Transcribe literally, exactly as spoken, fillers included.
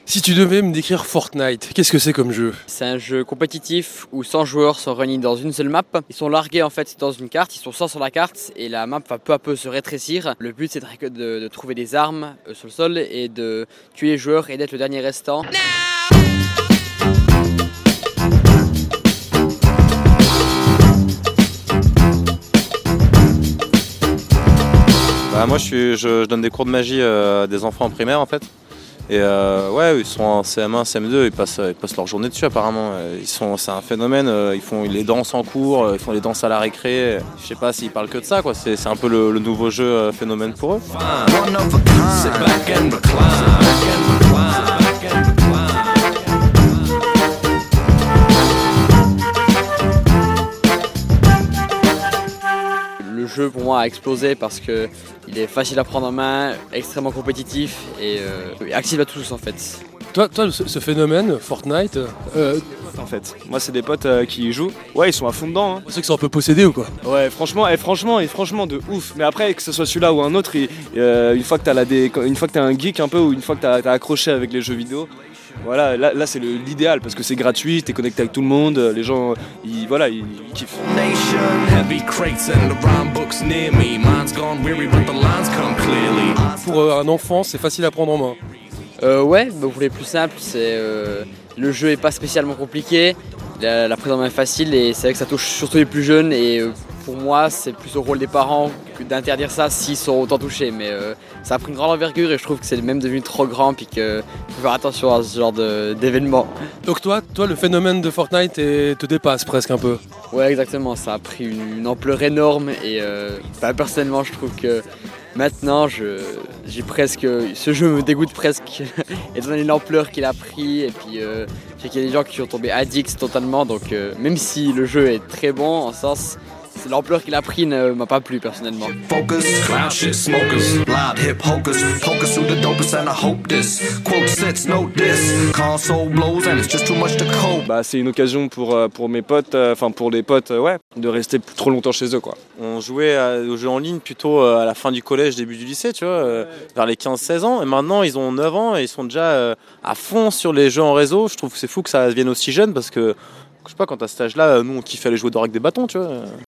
Si tu devais me décrire Fortnite, qu'est-ce que c'est comme jeu? C'est un jeu compétitif où cent joueurs sont réunis dans une seule map. Ils sont largués en fait dans une carte, ils sont cent sur la carte et la map va peu à peu se rétrécir. Le but c'est de, de, de trouver des armes euh, sur le sol et de tuer les joueurs et d'être le dernier restant. Bah, moi je, suis, je, je donne des cours de magie euh, à des enfants en primaire en fait. Et euh, ouais, ils sont en C M un, C M deux, ils passent, ils passent leur journée dessus apparemment. Ils sont, c'est un phénomène, ils font les danses en cours, ils font les danses à la récré. Je sais pas s'ils parlent que de ça, quoi. C'est, c'est un peu le, le nouveau jeu phénomène pour eux. Le jeu pour moi a explosé parce que il est facile à prendre en main, extrêmement compétitif et euh, accessible à tous en fait. Toi, toi ce, ce phénomène, Fortnite, euh, En fait, moi c'est des potes euh, qui y jouent. Ouais, ils sont à fond dedans. Hein. c'est que c'est un peu possédé ou quoi? Ouais, franchement, et franchement, et franchement de ouf. Mais après, que ce soit celui-là ou un autre, il, euh, une fois que t'as la dé... une fois que t'es un geek un peu ou une fois que t'as, t'as accroché avec les jeux vidéo, voilà, là, là c'est le, l'idéal parce que c'est gratuit, t'es connecté avec tout le monde, les gens, ils, voilà, ils, ils kiffent. Pour euh, un enfant, c'est facile à prendre en main. Euh, ouais, bah, pour les plus simples, c'est euh, le jeu est pas spécialement compliqué, la, la prise en main est facile et c'est vrai que ça touche surtout les plus jeunes et euh, pour moi c'est plus au rôle des parents que d'interdire ça s'ils sont autant touchés, mais euh, ça a pris une grande envergure et je trouve que c'est même devenu trop grand puis qu'il faut faire attention à ce genre de, d'événements. Donc toi, toi, le phénomène de Fortnite est- te dépasse presque un peu. Ouais, exactement, ça a pris une, une ampleur énorme et euh, bah, personnellement je trouve que maintenant je, j'ai presque, ce jeu me dégoûte presque étant donné l'ampleur qu'il a pris et puis euh, je sais qu'il y a des gens qui sont tombés addicts totalement donc euh, même si le jeu est très bon en sens, c'est l'ampleur qu'il a pris ne m'a pas plu personnellement. Focus, cloud shit smokers, loud hip hokers, focus who the dopest and I hope this, quote sits, note this, console blows and it's just too much to cope. Bah, c'est une occasion pour, euh, pour mes potes, enfin euh, pour les potes, euh, ouais, de rester plus trop longtemps chez eux, quoi. On jouait à- aux jeux en ligne plutôt euh, à la fin du collège, début du lycée, tu vois, euh, vers les quinze seize ans. Et maintenant, ils ont neuf ans et ils sont déjà euh, à fond sur les jeux en réseau. Je trouve que c'est fou que ça vienne aussi jeune parce que, je sais pas, quand à cet âge-là, nous on kiffait aller jouer dehors avec des bâtons, tu vois.